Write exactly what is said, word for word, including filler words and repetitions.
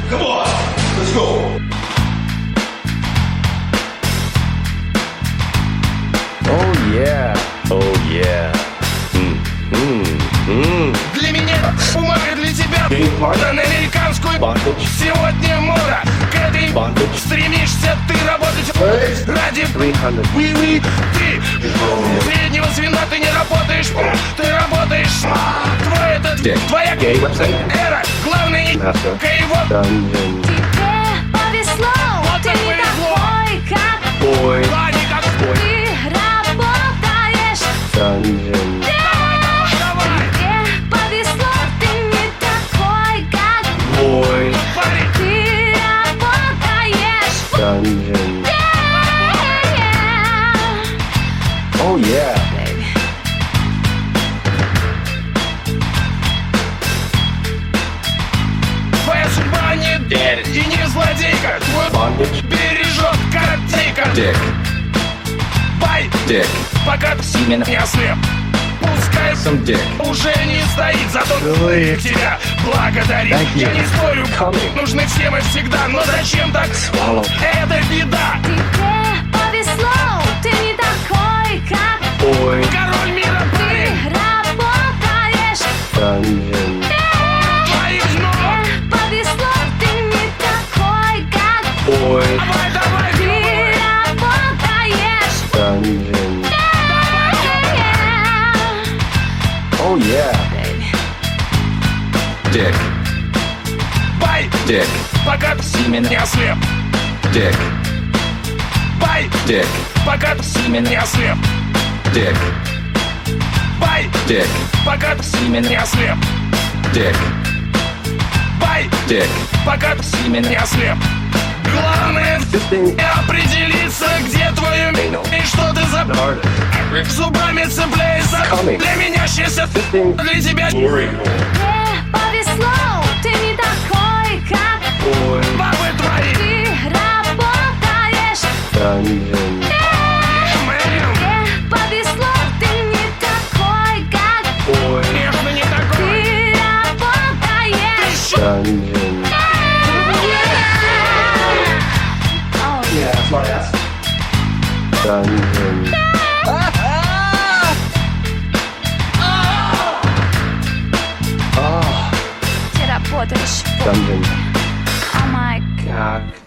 Come on, let's go. Oh yeah, oh yeah. Mm, mm, mm. Для меня ума, для тебя Гей-парти. на американскую Бандage. сегодня мода. К этой Бандage. стремишься ты работать ради триста. уи-уи. Ты среднего звена ты не работаешь, ты работаешь. Твой этот, Dick. твоя Гей-веб-сайт. эра. Главный Master. кайф. Dungeon. Тебе повезло, Вот ты так не повезло. такой, как Boy. Да, не как Boy. ты работаешь. Dungeon. давай. Тебе повезло, ты не такой, как Boy. Парень, ты работаешь. Dungeon. Oh yeah. твоя судьба не Dead. и не злодейка. Твой Bondage. бережет картейка. Dick. Бай, Dick. пока Semen. не ослеп. Пускай Some dick. уже не стоит, зато Really? тебя благодарит. Thank you. Я не спорю, Coming. нужны всем и всегда, но зачем так? Swallow. Это беда. Тебе повезло, ты не такой, как Boy. Король мира, ты парень, работаешь. Dungeon. твоих ног. Тебе повезло, ты не такой, как Boy. Давай, давай, ты работаешь. Dungeon. Oh yeah. Dick. бай, Dick. пока Semen. не ослеп. Dick. Бай, Dick. пока Semen. не ослеп. Dick. Бай, Dick. пока Semen. не ослеп. Dick. Бай, Dick. пока Semen. не ослеп. Главное Fifteen. определиться, где твое Anal. и что ты за Hard. зубами цепляешься. Coming. Для меня счастье, Fifteen. для тебя Boring. Тебе повезло, ты не такой, как Boy. бабы твои. ты работаешь. Dungeon. Мэм, Тебе повезло, ты не такой, как Boy. нет, ну не такой. ты работаешь. Dungeon. Oh, Yeah, smart ass. Dungeon. Oh. ты работаешь. Dungeon. Oh my Как